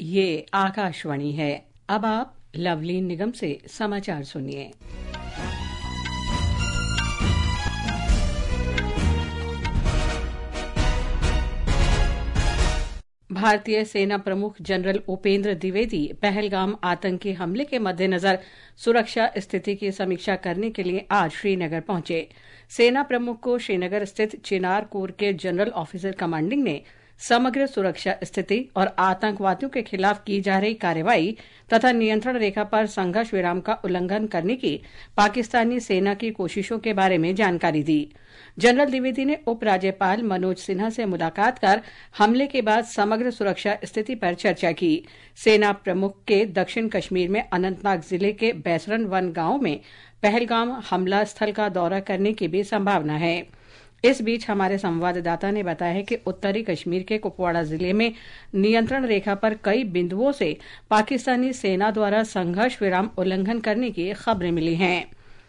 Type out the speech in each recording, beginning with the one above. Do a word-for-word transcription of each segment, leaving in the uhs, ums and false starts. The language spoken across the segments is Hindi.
ये आकाशवाणी है। अब आप लवलीन निगम से समाचार सुनिए। भारतीय सेना प्रमुख जनरल उपेंद्र द्विवेदी पहलगाम आतंकी हमले के मद्देनजर सुरक्षा स्थिति की समीक्षा करने के लिए आज श्रीनगर पहुंचे। सेना प्रमुख को श्रीनगर स्थित चिनार कोर के जनरल ऑफिसर कमांडिंग ने समग्र सुरक्षा स्थिति और आतंकवादियों के खिलाफ की जा रही कार्रवाई तथा नियंत्रण रेखा पर संघर्ष विराम का उल्लंघन करने की पाकिस्तानी सेना की कोशिशों के बारे में जानकारी दी। जनरल द्विवेदी ने उपराज्यपाल मनोज सिन्हा से मुलाकात कर हमले के बाद समग्र सुरक्षा स्थिति पर चर्चा की। सेना प्रमुख के दक्षिण कश्मीर में अनंतनाग जिले के बैसरन वन गांव में पहलगाम हमला स्थल का दौरा करने की भी संभावना है। इस बीच हमारे संवाददाता ने बताया है कि उत्तरी कश्मीर के कुपवाड़ा जिले में नियंत्रण रेखा पर कई बिंदुओं से पाकिस्तानी सेना द्वारा संघर्ष विराम उल्लंघन करने की खबरें मिली हैं।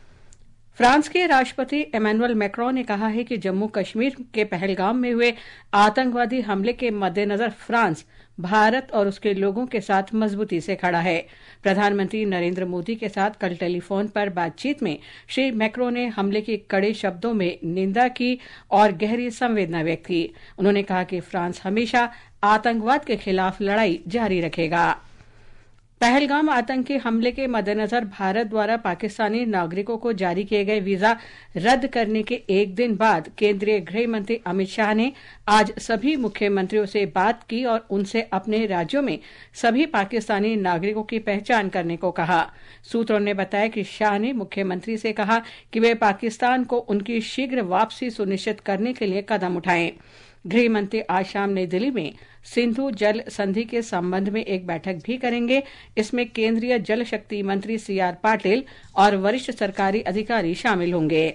फ्रांस के राष्ट्रपति इमैनुअल मैक्रों ने कहा है कि जम्मू कश्मीर के पहलगाम में हुए आतंकवादी हमले के मद्देनजर फ्रांस भारत और उसके लोगों के साथ मजबूती से खड़ा है। प्रधानमंत्री नरेंद्र मोदी के साथ कल टेलीफोन पर बातचीत में श्री मैक्रों ने हमले की कड़े शब्दों में निंदा की और गहरी संवेदना व्यक्त की। उन्होंने कहा कि फ्रांस हमेशा आतंकवाद के खिलाफ लड़ाई जारी रखेगा। पहलगाम आतंकी हमले के मद्देनजर भारत द्वारा पाकिस्तानी नागरिकों को जारी किए गए वीजा रद्द करने के एक दिन बाद केंद्रीय गृह मंत्री अमित शाह ने आज सभी मुख्यमंत्रियों से बात की और उनसे अपने राज्यों में सभी पाकिस्तानी नागरिकों की पहचान करने को कहा। सूत्रों ने बताया कि शाह ने मुख्यमंत्री से कहा कि वे पाकिस्तान को उनकी शीघ्र वापसी सुनिश्चित करने के लिए कदम उठाएं। गृह मंत्री आज शाम नई दिल्ली में सिंधु जल संधि के संबंध में एक बैठक भी करेंगे। इसमें केंद्रीय जल शक्ति मंत्री सी आर पाटिल और वरिष्ठ सरकारी अधिकारी शामिल होंगे।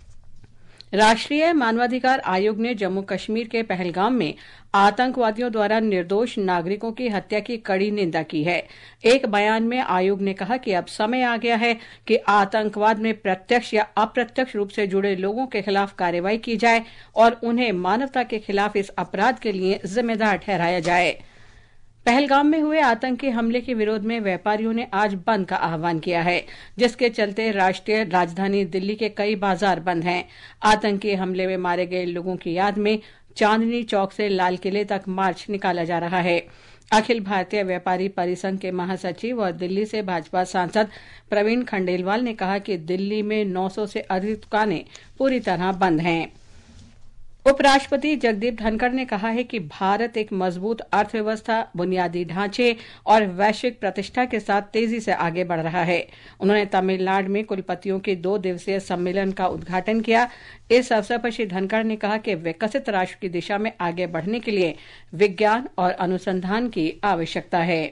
राष्ट्रीय मानवाधिकार आयोग ने जम्मू कश्मीर के पहलगाम में आतंकवादियों द्वारा निर्दोष नागरिकों की हत्या की कड़ी निंदा की है। एक बयान में आयोग ने कहा कि अब समय आ गया है कि आतंकवाद में प्रत्यक्ष या अप्रत्यक्ष रूप से जुड़े लोगों के खिलाफ कार्रवाई की जाए और उन्हें मानवता के खिलाफ इस अपराध के लिए जिम्मेदार ठहराया जाए। पहलगाम में हुए आतंकी हमले के विरोध में व्यापारियों ने आज बंद का आह्वान किया है, जिसके चलते राष्ट्रीय राजधानी दिल्ली के कई बाजार बंद हैं। आतंकी हमले में मारे गए लोगों की याद में चांदनी चौक से लाल किले तक मार्च निकाला जा रहा है। अखिल भारतीय व्यापारी परिसंघ के महासचिव और दिल्ली से भाजपा सांसद प्रवीण खंडेलवाल ने कहा कि दिल्ली में नौ सौ से अधिक दुकानें पूरी तरह बंद हैं। उपराष्ट्रपति जगदीप धनखड़ ने कहा है कि भारत एक मजबूत अर्थव्यवस्था, बुनियादी ढांचे और वैश्विक प्रतिष्ठा के साथ तेजी से आगे बढ़ रहा है। उन्होंने तमिलनाडु में कुलपतियों के दो दिवसीय सम्मेलन का उद्घाटन किया। इस अवसर पर श्री धनखड़ ने कहा कि विकसित राष्ट्र की दिशा में आगे बढ़ने के लिए विज्ञान और अनुसंधान की आवश्यकता है।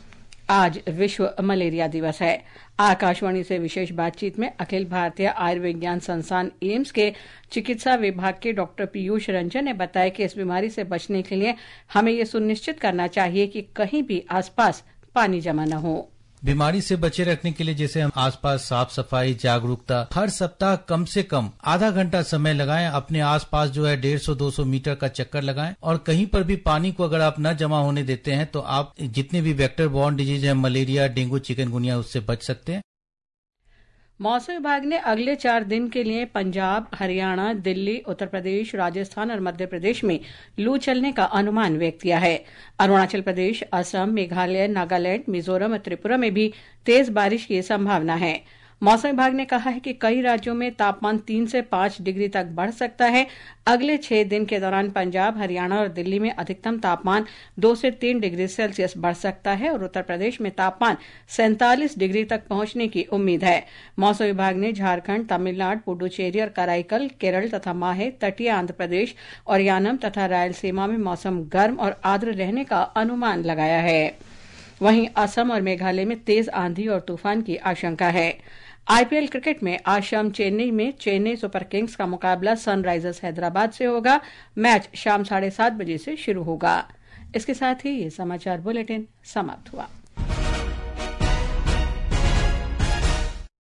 आज विश्व मलेरिया दिवस है। आकाशवाणी से विशेष बातचीत में अखिल भारतीय आयुर्विज्ञान संस्थान एम्स के चिकित्सा विभाग के डॉक्टर पीयूष रंजन ने बताया कि इस बीमारी से बचने के लिए हमें ये सुनिश्चित करना चाहिए कि कहीं भी आसपास पानी जमा न हो। बीमारी से बचे रखने के लिए जैसे हम आसपास साफ सफाई, जागरूकता, हर सप्ताह कम से कम आधा घंटा समय लगाएं। अपने आसपास जो है डेढ़ सौ दो सौ मीटर का चक्कर लगाएं और कहीं पर भी पानी को अगर आप न जमा होने देते हैं तो आप जितने भी वेक्टर बॉर्न डिजीज है, मलेरिया, डेंगू, चिकनगुनिया, उससे बच सकते हैं। मौसम विभाग ने अगले चार दिन के लिए पंजाब, हरियाणा, दिल्ली, उत्तर प्रदेश, राजस्थान और मध्य प्रदेश में लू चलने का अनुमान व्यक्त किया है। अरुणाचल प्रदेश, असम, मेघालय, नागालैंड, मिजोरम और त्रिपुरा में भी तेज बारिश की संभावना है। मौसम विभाग ने कहा है कि कई राज्यों में तापमान तीन से पांच डिग्री तक बढ़ सकता है। अगले छह दिन के दौरान पंजाब, हरियाणा और दिल्ली में अधिकतम तापमान दो से तीन डिग्री सेल्सियस बढ़ सकता है और उत्तर प्रदेश में तापमान सैंतालीस डिग्री तक पहुंचने की उम्मीद है। मौसम विभाग ने झारखंड, तमिलनाडु, पुडुचेरी और कराईकल, केरल तथा माहे, तटीय आंध्र प्रदेश और यानम तथा रायलसीमा में मौसम गर्म और आर्द्र रहने का अनुमान लगाया है। वहीं असम और मेघालय में तेज आंधी और तूफान की आशंका है। आईपीएल क्रिकेट में आज शाम चेन्नई में चेन्नई सुपर किंग्स का मुकाबला सनराइजर्स हैदराबाद से होगा। मैच शाम साढ़े सात बजे से शुरू होगा। इसके साथ ही ये समाचार बुलेटिन समाप्त हुआ।